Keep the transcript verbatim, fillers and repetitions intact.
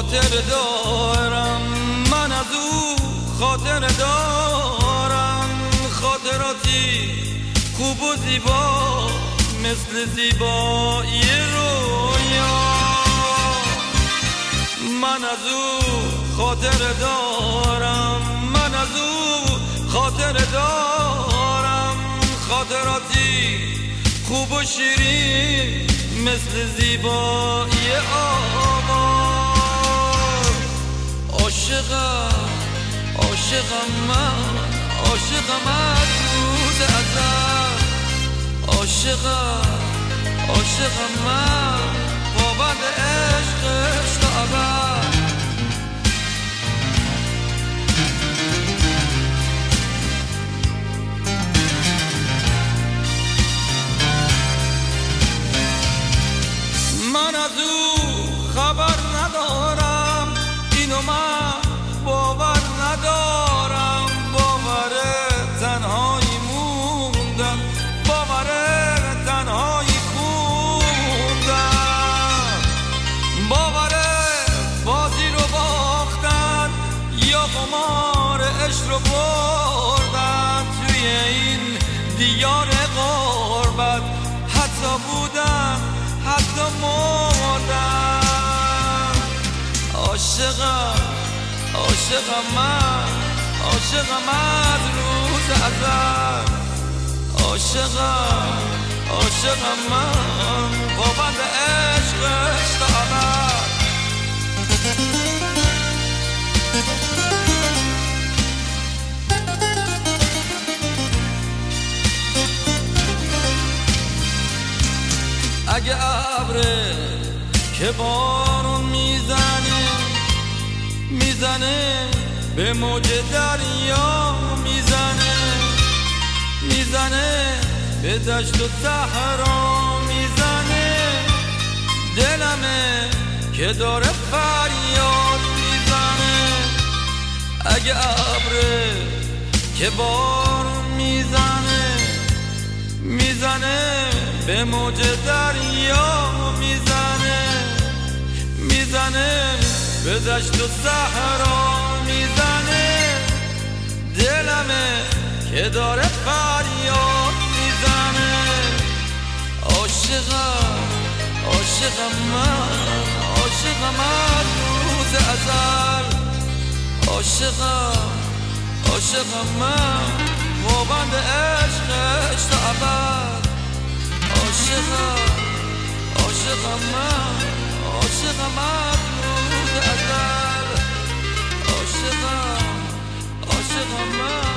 خاطر دارم، من از او خاطر دارم، خاطراتی خوب و زیبا مثل زیبایی رویا. من از او خاطر دارم، من از او خاطر دارم، خاطراتی خوب و شیرین مثل زیبایی آواز. عاشقم عاشقم من، عاشقم از روز ازل، عاشقم عاشقم من، پابند عشقش تا ابد. من از او خبر ندارم، اینو من باور ندارم، باور تنهایی موندم، باور تنهایی خوندم، باور بازی رو باختن یا قمار عشق رو بردن. توی این دیار غربت حتی بودن حتی مردم. عاشقم عاشقم من، عاشقم از روز ازل، عاشقم عاشقم من، پابند عشقش تا ابد. اگه ابره که بارون میزنه میزنه به موج دریا، میزنه میزنه به دشت و صحرا، میزنه دلمه که داره فریاد میزنه. اگه ابره که بارون میزنه میزنه به موج دریا، میزنه میزنه به دشت و صحرا، میزنه دلمه که داره فریاد میزنه. عاشقم عاشقم من، عاشقم از روز ازل، عاشقم عاشقم من، پابند عشقش تا ابد. عاشقم عاشقم من، عاشقم از روز ازل، عاشقم عاشقم من.